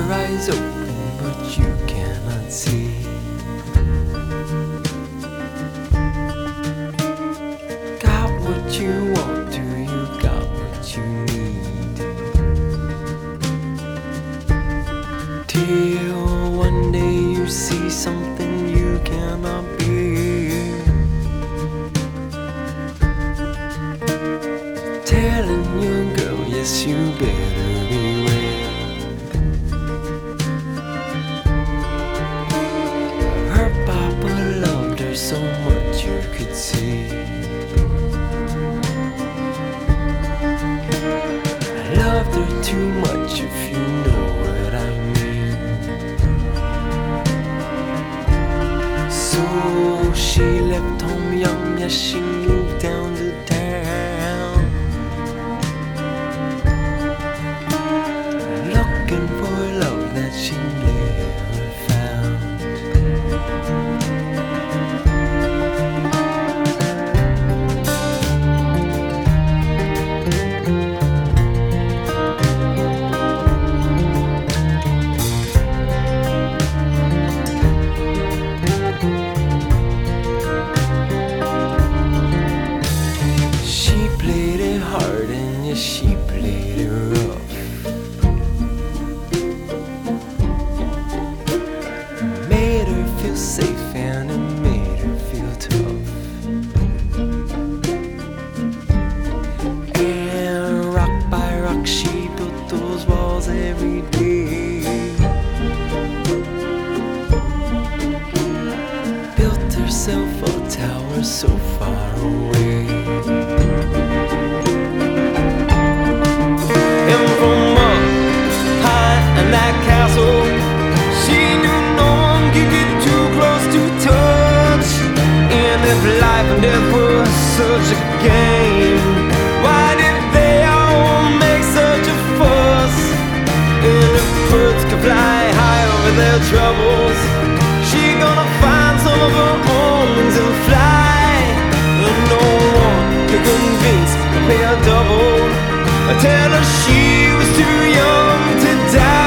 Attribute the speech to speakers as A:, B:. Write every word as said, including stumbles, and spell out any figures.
A: your eyes open, but you cannot see. Got what you want, do you got what you need? Till one day you see something you cannot be. Telling your girl, yes, you better beware. Her papa loved her so much you could see. I loved her too much, if you know what I mean. So she left home young, yes, she moved down to town, looking for love that she never found. She played it hard and yes, she played it rough. Made her feel safe and it made her feel tough. And rock by rock she built those walls every day. Built herself a tower so far away. And from up high in that castle, she knew no one could get too close to touch. And if life and death was such a game, why did they all make such a fuss? And if birds could fly high over their troubles, she gonna find some of her own wings and fly. And no one could convince her pay a double, I tell her she was too young to die.